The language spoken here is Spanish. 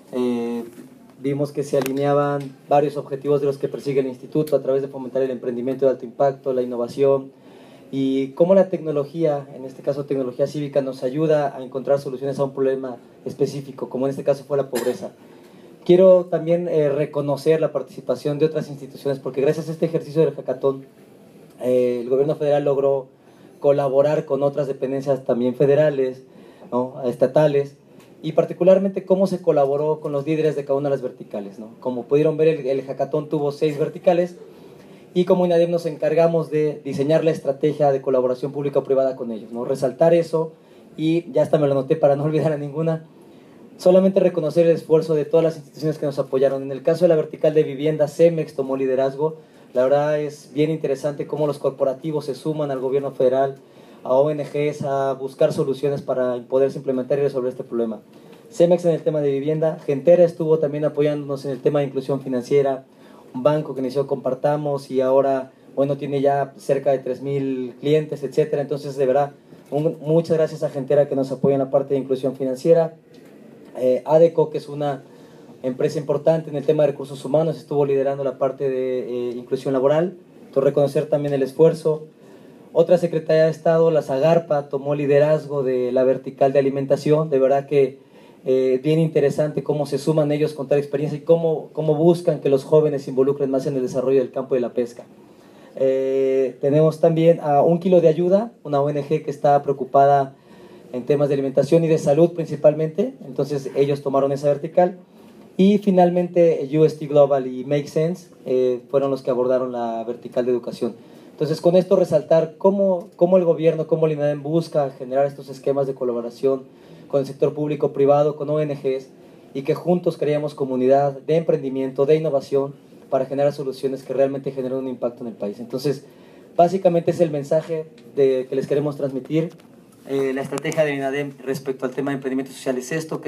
Vimos que se alineaban varios objetivos de los que persigue el instituto a través de fomentar el emprendimiento de alto impacto, la innovación y cómo la tecnología, en este caso tecnología cívica, nos ayuda a encontrar soluciones a un problema específico, como en este caso fue la pobreza. Quiero también reconocer la participación de otras instituciones, porque gracias a este ejercicio del hackathon, el gobierno federal logró colaborar con otras dependencias también federales, ¿no?, estatales, y particularmente cómo se colaboró con los líderes de cada una de las verticales, ¿no? Como pudieron ver, el hackathon tuvo 6 verticales, y como INADEM nos encargamos de diseñar la estrategia de colaboración público-privada con ellos, ¿no? Resaltar eso, y ya hasta me lo anoté para no olvidar a ninguna. Solamente reconocer el esfuerzo de todas las instituciones que nos apoyaron. En el caso de la vertical de vivienda, CEMEX tomó liderazgo. La verdad es bien interesante cómo los corporativos se suman al gobierno federal, a ONGs, a buscar soluciones para poderse implementar y resolver este problema. CEMEX en el tema de vivienda, Gentera estuvo también apoyándonos en el tema de inclusión financiera, un banco que inició Compartamos y ahora, bueno, tiene ya cerca de 3,000 clientes, etcétera. Entonces, de verdad, muchas gracias a Gentera que nos apoya en la parte de inclusión financiera. ADECO, que es una empresa importante en el tema de recursos humanos, estuvo liderando la parte de inclusión laboral. Entonces, reconocer también el esfuerzo. Otra Secretaría de Estado, la SAGARPA, tomó liderazgo de la vertical de alimentación. De verdad que bien interesante cómo se suman ellos con tal experiencia y cómo buscan que los jóvenes se involucren más en el desarrollo del campo de la pesca. Tenemos también a Un Kilo de Ayuda, una ONG que está preocupada en temas de alimentación y de salud principalmente. Entonces ellos tomaron esa vertical. Y finalmente UST Global y Make Sense fueron los que abordaron la vertical de educación. Entonces, con esto resaltar cómo el gobierno, cómo el INADEM busca generar estos esquemas de colaboración con el sector público-privado, con ONGs, y que juntos creamos comunidad de emprendimiento, de innovación, para generar soluciones que realmente generen un impacto en el país. Entonces, básicamente es el mensaje que les queremos transmitir. La estrategia de INADEM respecto al tema de emprendimiento social es esto,